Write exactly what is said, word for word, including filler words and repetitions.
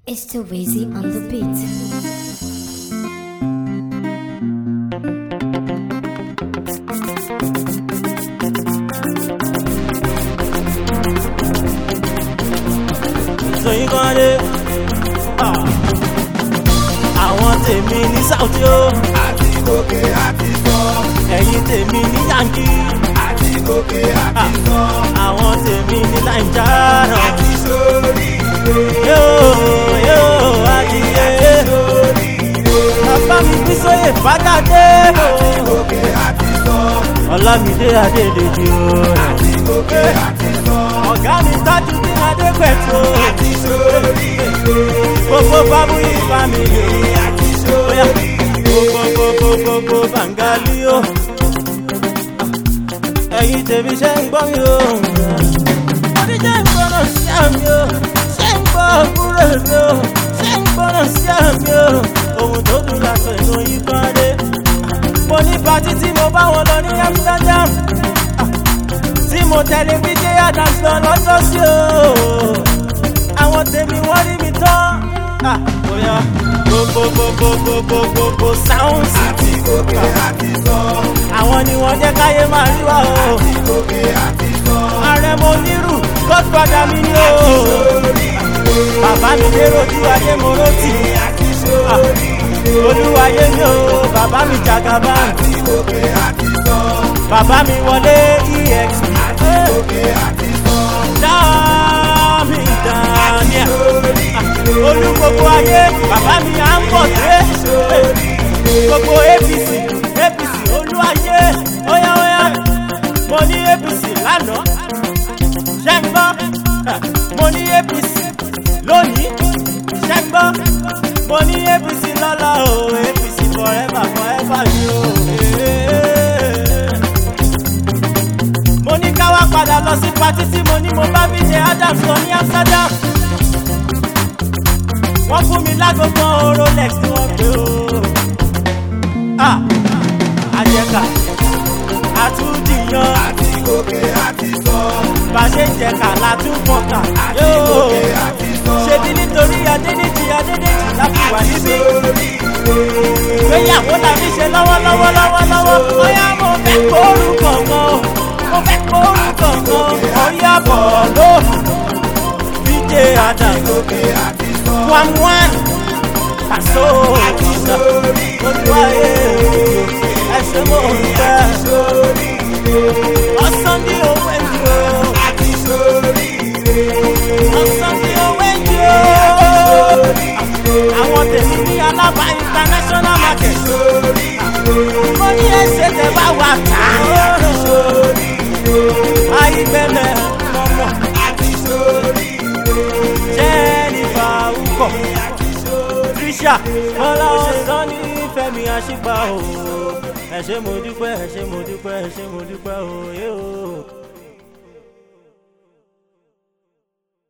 It's too easy on the beat. So you got it. Ah. Àwọn tèmi ní Saudi o. Àti gòkè àti sọ. Ẹ̀yin tèmi ní Yankee. Àti gòkè àti sọ. Àwọn tèmi ní Naija. Àti sórí ire. Yóò yóò adìyẹ. Àti sórí ire. Bàbá mi bí sóyè Fádádé. Àti gòkè àti sọ. Ọlámídé Adédèjì o. Àti gòkè àti sọ. Ọ̀gá mi tájú ní Adépẹ̀tù. Àti sórí ire. Gbogbo Fámúyì fámìlì. Àti sórí ire. Gbogbo gbogbo gbogbo Bàngálí o. Ẹ̀yin tèmi ṣe ń gbọ́ mi o. Oníjẹ́ ń gbọ́dọ̀ sí àmì o. Ṣé ń gbọ́ kúrò mi o? Ṣé ń gbọ́dọ̀ sí àmì o? Ohun tó dùn láti inú yí kan dé. Mo ní pàtí tí mo bá wọn lọ ní Amsterdam. Tí mo tẹ̀lé bí J Adams lọ lọ́jọ́ sí o. Àwọn tèmi wọ́n rí mi tán. Bóyá gbogbo gbogbo gbogbo gbogbo sounds. Àti gòkè àti sọ. Àwọn ni wọ́n jẹ́ káyé máa rí wa o. Àti gòkè àti sọ. Ààrẹ mo nírù godfather mi ni o. Sórí ire. Bàbá mi dérò tí wáyé mo rántí. Àti sórí ire. Olúwayé mi o. Bàbá mi jagaba. Àti gòkè àti sọ. Bàbá mi wọlé E X P. Àti gòkè àti sọ. Dáàmì Daniel. Sórí ire. Olú gbogbo ayé. Bàbá mi à ń bọ̀ dé. Sórí ire. Gbogbo A P C A P C olúwayé. Óyá óyá. Mo ní A P C lánàá. Ṣé ń gbọ́? Mo ní A P C lónìí. Ṣé ń gbọ́? Mo ní A P C lọ́la o. A P C forever forever ni o. Mo ní ká wá padà lọ sí patí tí mo ní mo bá bí J Adams lọ ní Amsterdam. Wọ́n fún mi lágogo Rolex tí wọ́n pè o. Ah! Àjẹkà àtúndìyàn. Àti gòkè àti sọ. Bàṣẹ jẹ̀ka látúbọ̀tà. Àti gòkè àti sọ. Ṣebí nítorí Adédèjì Adédèjì láti wà níbí. Sórí ire. Ìgbéyàwó la fi ṣe lọ́wọ́lọ́wọ́ lọ́wọ́lọ́wọ́. Bóyá mo fẹ́ kórúkọ kan. Mo fẹ́ kórúkọ kan. Ọ̀yá bọ̀ ló. B J Adams. Gòkè àti sọ. One one. Pàṣọ. Àti sórí ire. Olúwayé. Ẹ̀ṣẹ̀ mo ń bẹ̀. Sórí ire. Ọ̀sán ní owó ẹ̀jẹ̀ o. Àti sórí ire. Ọ̀sán ní owó ẹ̀jẹ̀ o. Sórí ire. Àwọn tèmi ní Alábà international market. Sórí ire. Mo ní ẹsẹ̀ tẹ̀ bá wà ká. Sórí ire. Ayíbẹ̀lẹ̀ mọ̀mọ́. Àti sórí ire. Jẹ́nifà Ukọ̀. Àti sórí ire. Trisha Bọ́lá ọ̀sán ní Fẹ́mi Àṣìpá o. Ẹ ṣé mo dúpẹ́, ẹ ṣé mo dúpẹ́, ẹ ṣé mo dúpẹ́ o.